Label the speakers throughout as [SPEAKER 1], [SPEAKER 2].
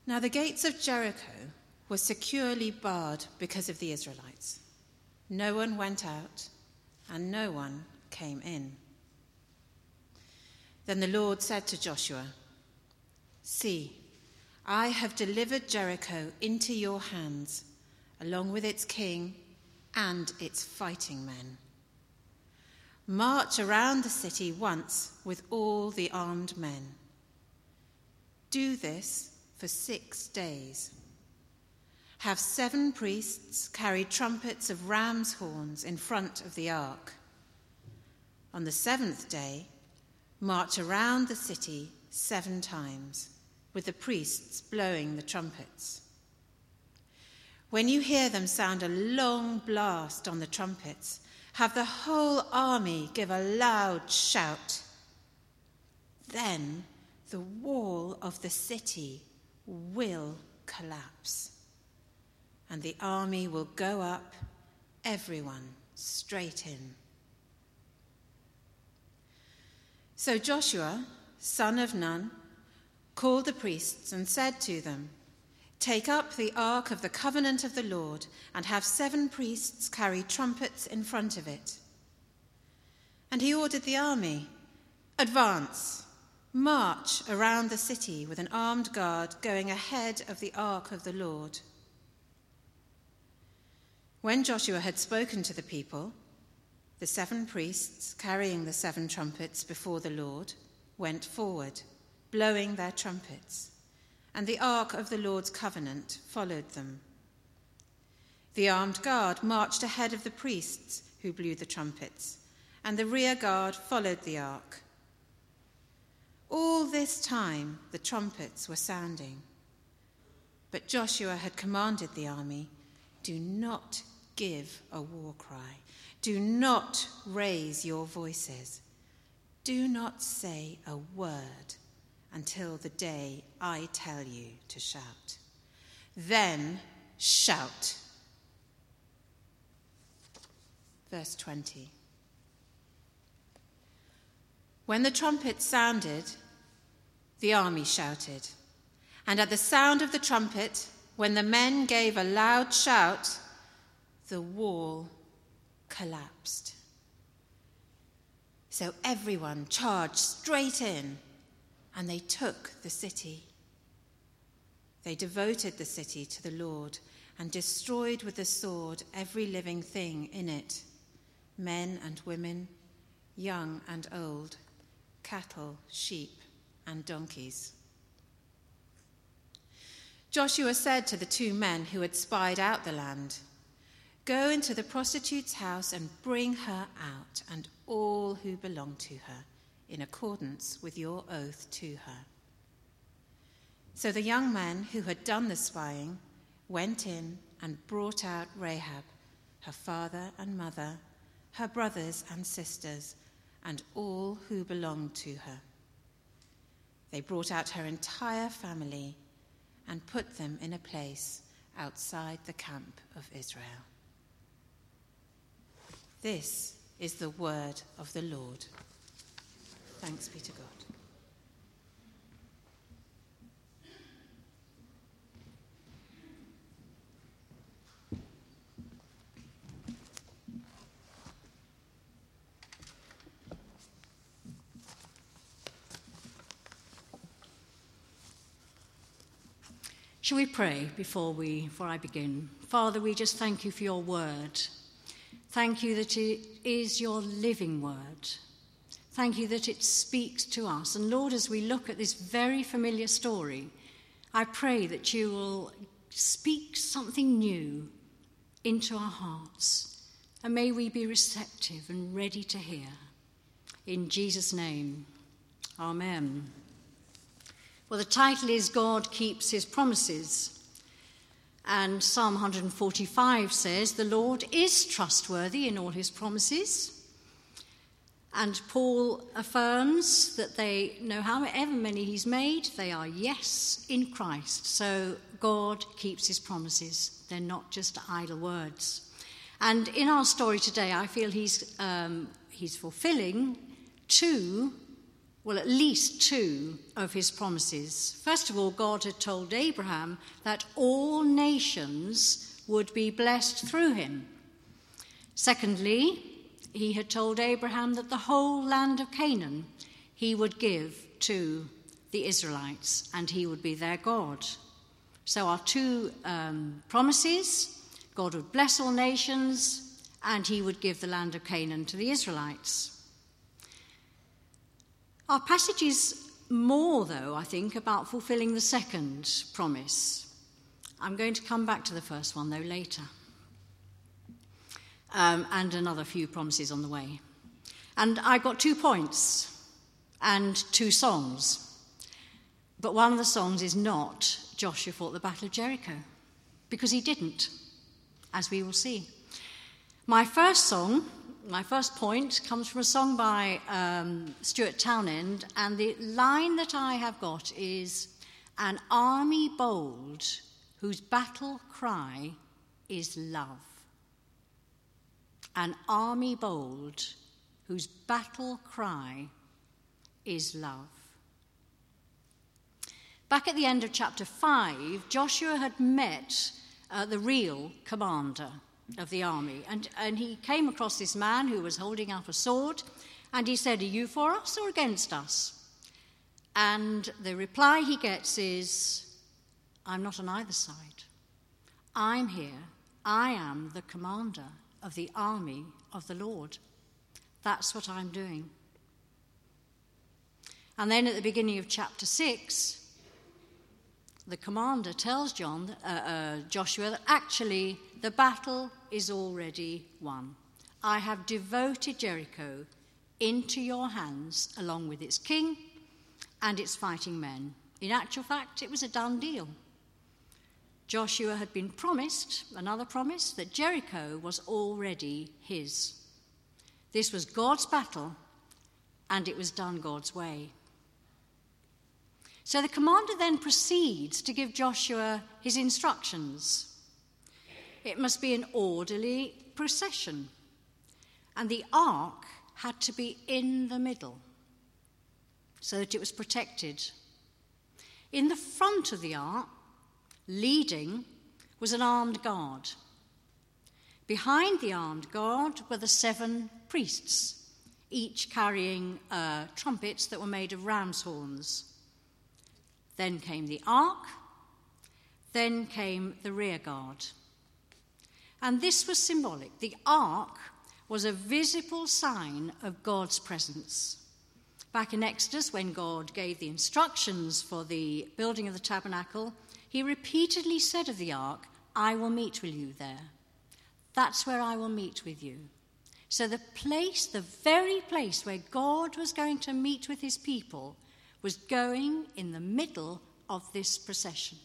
[SPEAKER 1] Now the gates of Jericho were securely barred because of the Israelites. No one went out, and no one came in. Then the Lord said to Joshua, "See, I have delivered Jericho into your hands, along with its king and its fighting men. March around the city once with all the armed men. Do this for 6 days. Have 7 priests carry trumpets of ram's horns in front of the ark. On the 7th day, march around the city 7 times, with the priests blowing the trumpets. When you hear them sound a long blast on the trumpets, have the whole army give a loud shout. Then the wall of the city will collapse, and the army will go up, everyone straight in." So Joshua, son of Nun, called the priests and said to them, "Take up the ark of the covenant of the Lord and have 7 priests carry trumpets in front of it." And he ordered the army, "Advance, march around the city with an armed guard going ahead of the ark of the Lord." When Joshua had spoken to the people, the 7 priests carrying the 7 trumpets before the Lord went forward, blowing their trumpets, and the ark of the Lord's covenant followed them. The armed guard marched ahead of the priests who blew the trumpets, and the rear guard followed the ark. All this time the trumpets were sounding. But Joshua had commanded the army, "Do not give a war cry. Do not raise your voices. Do not say a word until the day I tell you to shout. Then shout." Verse 20. When the trumpet sounded, the army shouted. And at the sound of the trumpet, when the men gave a loud shout, the wall collapsed. So everyone charged straight in, and they took the city. They devoted the city to the Lord and destroyed with the sword every living thing in it, men and women, young and old, cattle, sheep, and donkeys. Joshua said to the 2 men who had spied out the land, "Go into the prostitute's house and bring her out and all who belong to her, in accordance with your oath to her." So the young men who had done the spying went in and brought out Rahab, her father and mother, her brothers and sisters, and all who belonged to her. They brought out her entire family and put them in a place outside the camp of Israel. This is the word of the Lord. Thanks be to God.
[SPEAKER 2] Shall we pray before I begin? Father, we just thank you for your word. Thank you that it is your living word. Thank you that it speaks to us. And Lord, as we look at this very familiar story, I pray that you will speak something new into our hearts. And may we be receptive and ready to hear. In Jesus' name, amen. Well, the title is God Keeps His Promises. And Psalm 145 says, "The Lord is trustworthy in all his promises." And Paul affirms that they know however many he's made, they are yes in Christ. So God keeps his promises. They're not just idle words. And in our story today, I feel he's fulfilling 2 well, at least two of his promises. First of all, God had told Abraham that all nations would be blessed through him. Secondly, he had told Abraham that the whole land of Canaan he would give to the Israelites, and he would be their God. So our two promises: God would bless all nations, and he would give the land of Canaan to the Israelites. Our passage is more, though, I think, about fulfilling the second promise. I'm going to come back to the first one, though, later. And another few promises on the way. And I've got 2 points and 2 songs. But one of the songs is not Joshua fought the Battle of Jericho, because he didn't, as we will see. My first point comes from a song by Stuart Townend, and the line that I have got is, "An army bold whose battle cry is love." An army bold whose battle cry is love. Back at the end of chapter 5, Joshua had met the real commander of the army, and he came across this man who was holding up a sword, and he said, "Are you for us or against us?" And the reply he gets is, "I'm not on either side. I'm here. I am the commander of the army of the Lord. That's what I'm doing." And then at the beginning of chapter 6, the commander tells Joshua that actually the battle is already won. "I have devoted Jericho into your hands along with its king and its fighting men." In actual fact, it was a done deal. Joshua had been promised, another promise, that Jericho was already his. This was God's battle, and it was done God's way. So the commander then proceeds to give Joshua his instructions. It must be an orderly procession, and the ark had to be in the middle so that it was protected. In the front of the ark, leading, was an armed guard. Behind the armed guard were the 7 priests, each carrying trumpets that were made of ram's horns. Then came the ark, then came the rear guard. And this was symbolic. The ark was a visible sign of God's presence. Back in Exodus, when God gave the instructions for the building of the tabernacle, he repeatedly said of the ark, "I will meet with you there. That's where I will meet with you." So the very place where God was going to meet with his people, was going in the middle of this procession.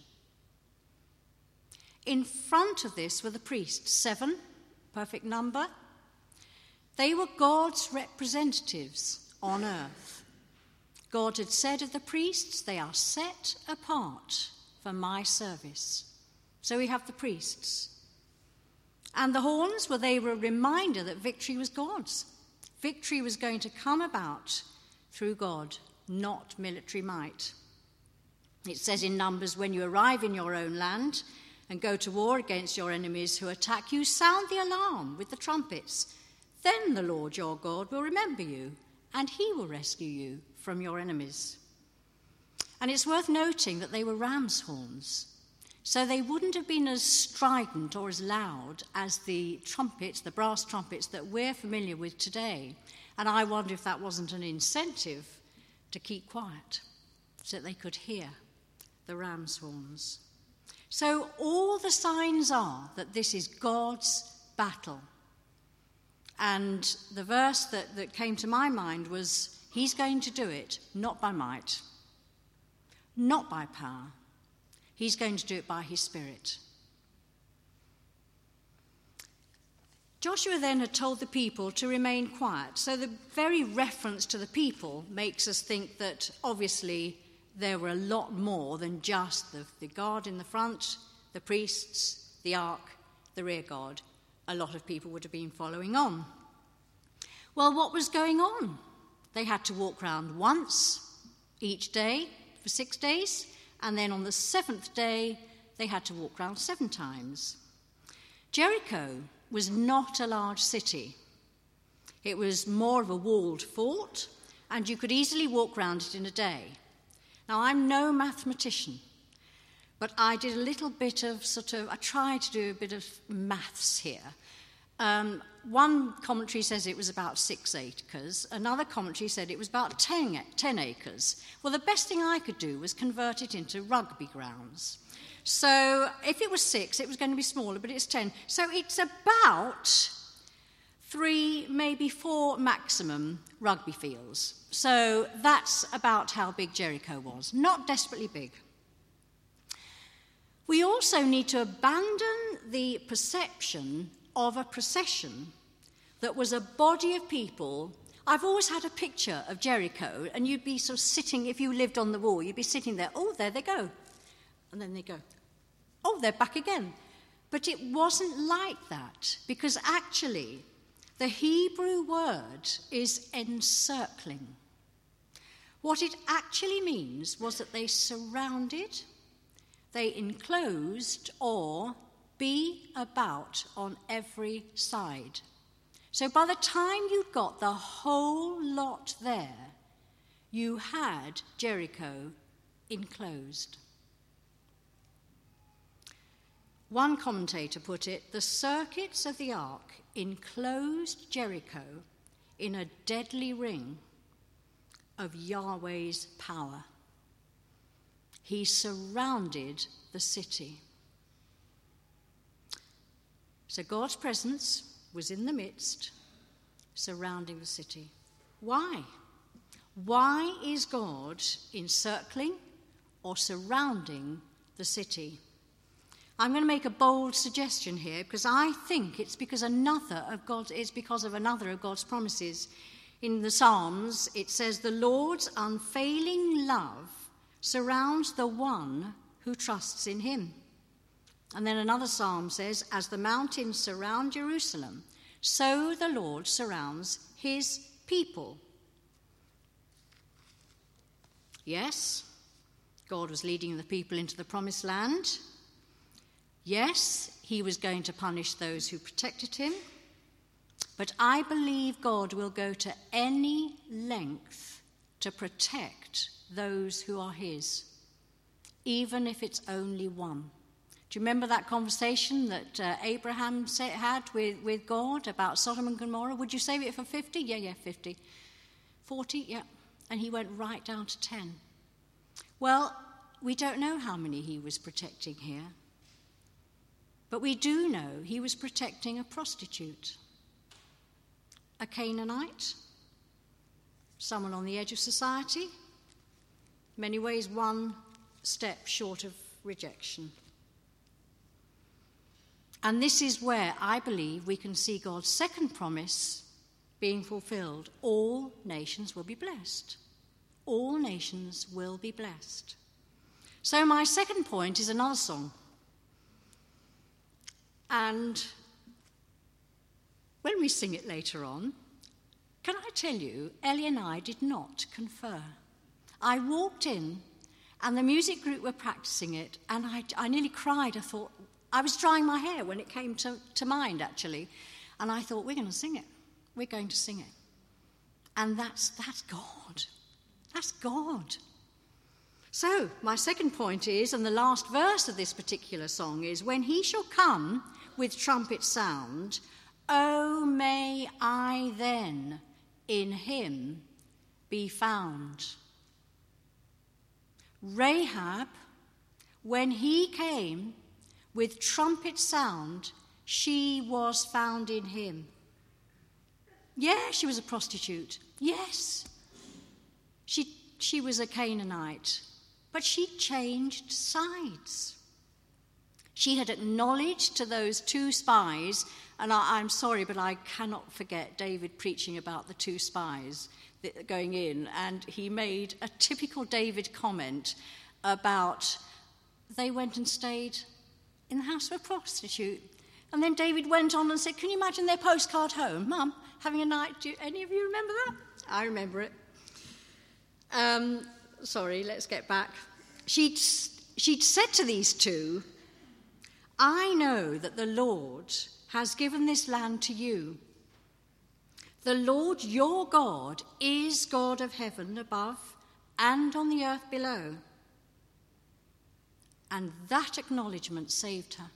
[SPEAKER 2] In front of this were the priests, 7, perfect number. They were God's representatives on earth. God had said of the priests, "They are set apart for my service." So we have the priests. And the horns, well, they were a reminder that victory was God's. Victory was going to come about through God, not military might. It says in Numbers, "When you arrive in your own land and go to war against your enemies who attack you, sound the alarm with the trumpets. Then the Lord your God will remember you, and he will rescue you from your enemies." And it's worth noting that they were ram's horns, so they wouldn't have been as strident or as loud as the trumpets, the brass trumpets that we're familiar with today. And I wonder if that wasn't an incentive to keep quiet so that they could hear the ram's horns. So all the signs are that this is God's battle. And the verse that came to my mind was, he's going to do it not by might, not by power. He's going to do it by his Spirit. Joshua then had told the people to remain quiet. So the very reference to the people makes us think that obviously there were a lot more than just the guard in the front, the priests, the ark, the rear guard. A lot of people would have been following on. Well, what was going on? They had to walk round once each day for 6 days, and then on the 7th day, they had to walk round 7 times. Jericho was not a large city. It was more of a walled fort, and you could easily walk round it in a day. Now, I'm no mathematician, but I did a little bit of I tried to do a bit of maths here. One commentary says it was about 6 acres. Another commentary said it was about 10 acres. Well, the best thing I could do was convert it into rugby grounds. So if it was 6, it was going to be smaller, but it's 10. So it's about 3, maybe 4 maximum rugby fields. So that's about how big Jericho was. Not desperately big. We also need to abandon the perception of a procession that was a body of people. I've always had a picture of Jericho, and you'd be sort of sitting, if you lived on the wall, you'd be sitting there, oh, there they go. And then they go, oh, they're back again. But it wasn't like that, because actually the Hebrew word is encircling. What it actually means was that they surrounded, they enclosed, or be about on every side. So by the time you'd got the whole lot there, you had Jericho enclosed. One commentator put it, the circuits of the ark enclosed Jericho in a deadly ring of Yahweh's power. He surrounded the city. So God's presence was in the midst, surrounding the city. Why? Why is God encircling or surrounding the city? I'm going to make a bold suggestion here, because I think it's because of another of God's promises. In the Psalms, it says, the Lord's unfailing love surrounds the one who trusts in him. And then another psalm says, as the mountains surround Jerusalem, so the Lord surrounds his people. Yes, God was leading the people into the promised land. Yes, he was going to punish those who protected him. But I believe God will go to any length to protect those who are his, even if it's only one. Do you remember that conversation that Abraham had with God about Sodom and Gomorrah? Would you save it for 50? Yeah, 50. 40? Yeah. And he went right down to 10. Well, we don't know how many he was protecting here. But we do know he was protecting a prostitute, a Canaanite, someone on the edge of society, in many ways one step short of rejection. And this is where I believe we can see God's second promise being fulfilled. All nations will be blessed. All nations will be blessed. So my second point is another song. And when we sing it later on, can I tell you, Ellie and I did not confer. I walked in, and the music group were practicing it, and I nearly cried. I thought, I was drying my hair when it came to mind, actually. And I thought, we're going to sing it. We're going to sing it. And that's God. That's God. So, my second point is, and the last verse of this particular song is, when he shall come with trumpet sound, oh, may I then in him be found. Rahab, when he came with trumpet sound, she was found in him. Yeah, she was a prostitute. Yes. She was a Canaanite. But she changed sides. She had acknowledged to those 2 spies, and I'm sorry, but I cannot forget David preaching about the 2 spies going in, and he made a typical David comment about they went and stayed in the house of a prostitute. And then David went on and said, can you imagine their postcard home? Mum, having a night, do any of you remember that? I remember it. Sorry, let's get back. She'd said to these two, I know that the Lord has given this land to you. The Lord your God is God of heaven above and on the earth below. And that acknowledgement saved her.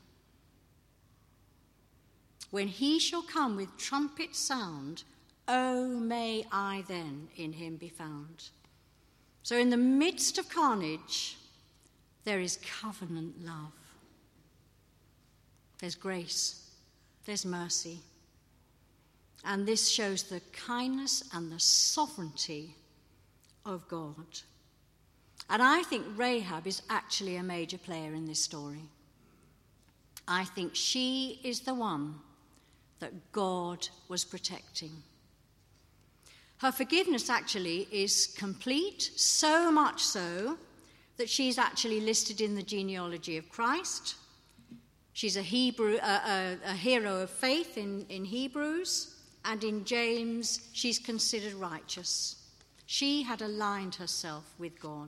[SPEAKER 2] When he shall come with trumpet sound, oh, may I then in him be found. So in the midst of carnage, there is covenant love. There's grace, there's mercy. And this shows the kindness and the sovereignty of God. And I think Rahab is actually a major player in this story. I think she is the one that God was protecting. Her forgiveness actually is complete, so much so that she's actually listed in the genealogy of Christ. She's a hero of faith in Hebrews, and in James she's considered righteous. She had aligned herself with God.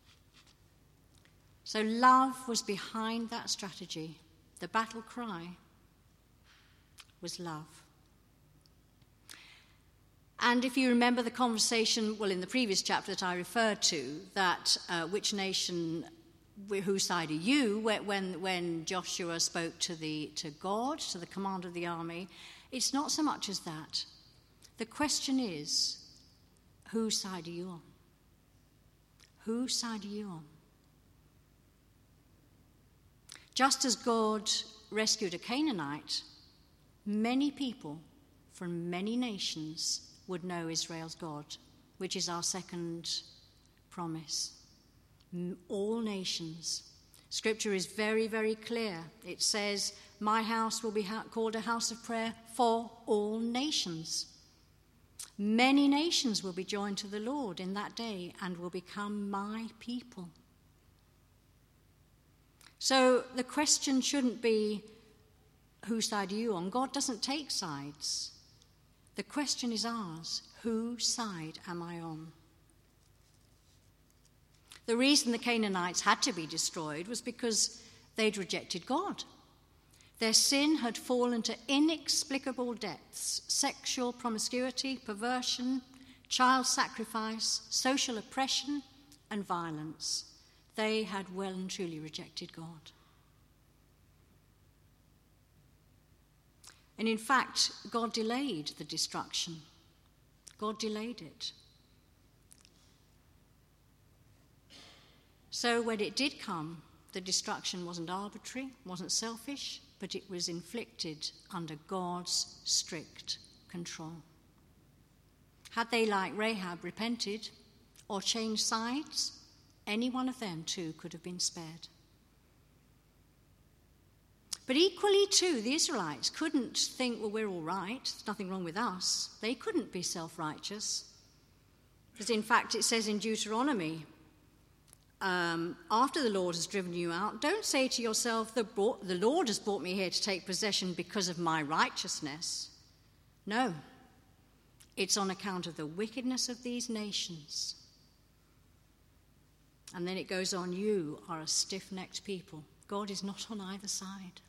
[SPEAKER 2] So love was behind that strategy. The battle cry was love. And if you remember the conversation, in the previous chapter that I referred to, that which nation, whose side are you, when Joshua spoke to God, to the commander of the army, it's not so much as that. The question is, whose side are you on? Whose side are you on? Just as God rescued a Canaanite, many people from many nations would know Israel's God, which is our second promise. All nations. Scripture is very, very clear. It says, my house will be called a house of prayer for all nations. Many nations will be joined to the Lord in that day and will become my people. So the question shouldn't be, whose side are you on? God doesn't take sides. The question is ours. Whose side am I on? The reason the Canaanites had to be destroyed was because they'd rejected God. Their sin had fallen to inexplicable depths: sexual promiscuity, perversion, child sacrifice, social oppression, and violence. They had well and truly rejected God. And in fact, God delayed the destruction. God delayed it. So when it did come, the destruction wasn't arbitrary, wasn't selfish, but it was inflicted under God's strict control. Had they, like Rahab, repented or changed sides, any one of them too could have been spared. But equally too, the Israelites couldn't think, we're all right, there's nothing wrong with us. They couldn't be self-righteous. Because in fact it says in Deuteronomy, after the Lord has driven you out, don't say to yourself, the Lord has brought me here to take possession because of my righteousness. No, it's on account of the wickedness of these nations. And then it goes on, you are a stiff-necked people. God is not on either side.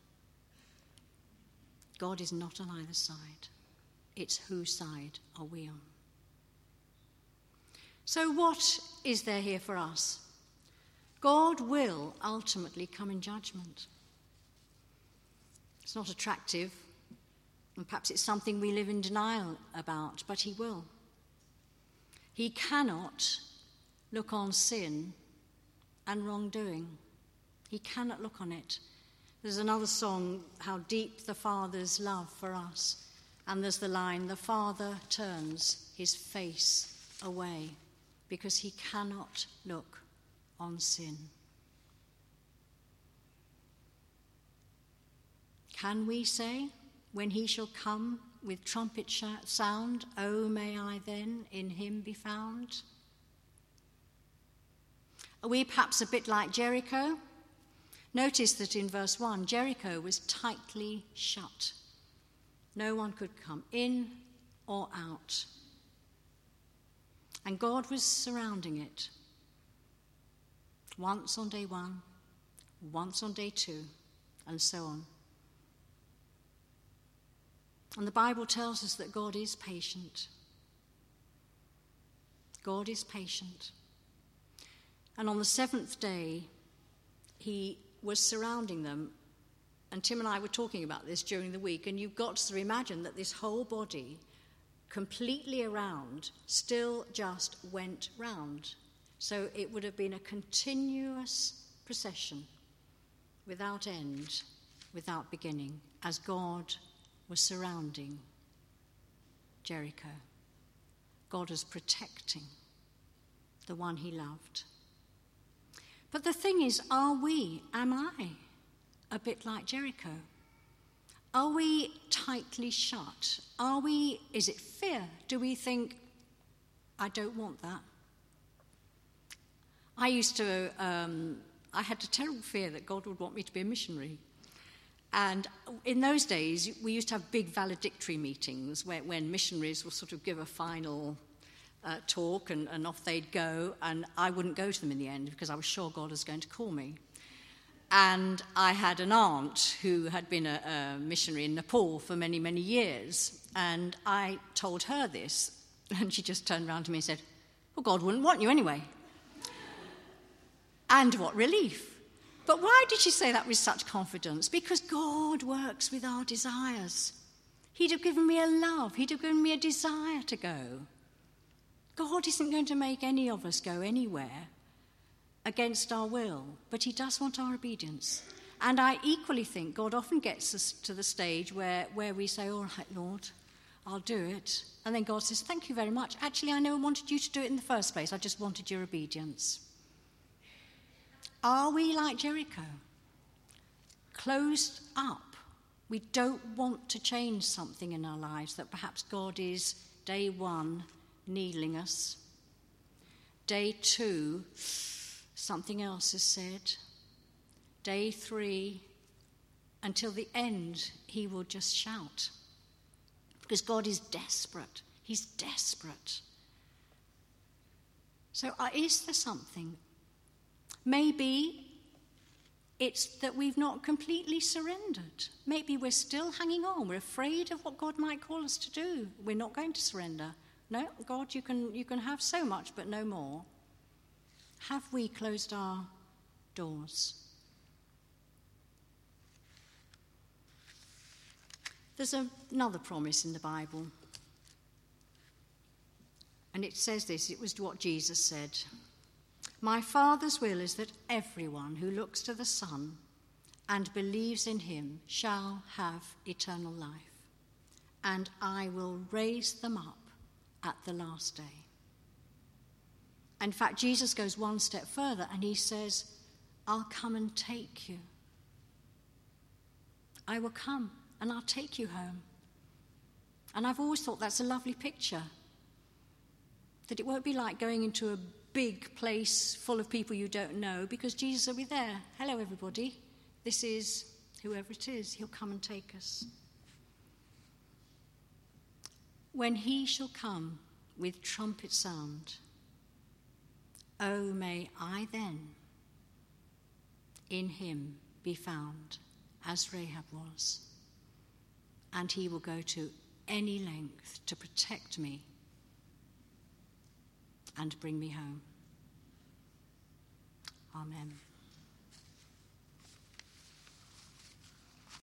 [SPEAKER 2] God is not on either side. It's whose side are we on? So what is there here for us? God will ultimately come in judgment. It's not attractive, and perhaps it's something we live in denial about, but he will. He cannot look on sin and wrongdoing. He cannot look on it. There's another song, How Deep the Father's Love for Us, and there's the line, the Father turns his face away because he cannot look on sin. Can we say, when he shall come with trumpet sound, oh, may I then in him be found? Are we perhaps a bit like Jericho? Notice that in verse 1, Jericho was tightly shut. No one could come in or out. And God was surrounding it. Once on day 1, once on day 2, and so on. And the Bible tells us that God is patient. God is patient. And on the 7th day, he was surrounding them. And Tim and I were talking about this during the week, and you've got to imagine that this whole body, completely around, still just went round. So it would have been a continuous procession, without end, without beginning, as God was surrounding Jericho. God was protecting the one he loved. But the thing is, am I a bit like Jericho? Are we tightly shut? Is it fear? Do we think, I don't want that? I had a terrible fear that God would want me to be a missionary. And in those days, we used to have big valedictory meetings when missionaries would sort of give a final talk and off they'd go. And I wouldn't go to them in the end because I was sure God was going to call me. And I had an aunt who had been a missionary in Nepal for many, many years. And I told her this. And she just turned around to me and said, well, God wouldn't want you anyway. And what relief. But why did she say that with such confidence? Because God works with our desires. He'd have given me a love. He'd have given me a desire to go. God isn't going to make any of us go anywhere against our will, but he does want our obedience. And I equally think God often gets us to the stage where we say, all right, Lord, I'll do it. And then God says, thank you very much. Actually, I never wanted you to do it in the first place. I just wanted your obedience. Are we like Jericho? Closed up. We don't want to change something in our lives that perhaps God is, day 1, needling us. Day 2, something else is said. Day 3, until the end, he will just shout. Because God is desperate. He's desperate. So is there something? Maybe it's that we've not completely surrendered. Maybe we're still hanging on. We're afraid of what God might call us to do. We're not going to surrender. No, God, you can have so much, but no more. Have we closed our doors? There's another promise in the Bible. And it says this, it was what Jesus said. My Father's will is that everyone who looks to the Son and believes in him shall have eternal life, and I will raise them up at the last day. In fact, Jesus goes one step further and he says, I'll come and take you. I will come and I'll take you home. And I've always thought that's a lovely picture, that it won't be like going into a big place full of people you don't know, because Jesus will be there. Hello, everybody. This is whoever it is. He'll come and take us. When he shall come with trumpet sound, oh, may I then in him be found as Rahab was, and he will go to any length to protect me and bring me home. Amen.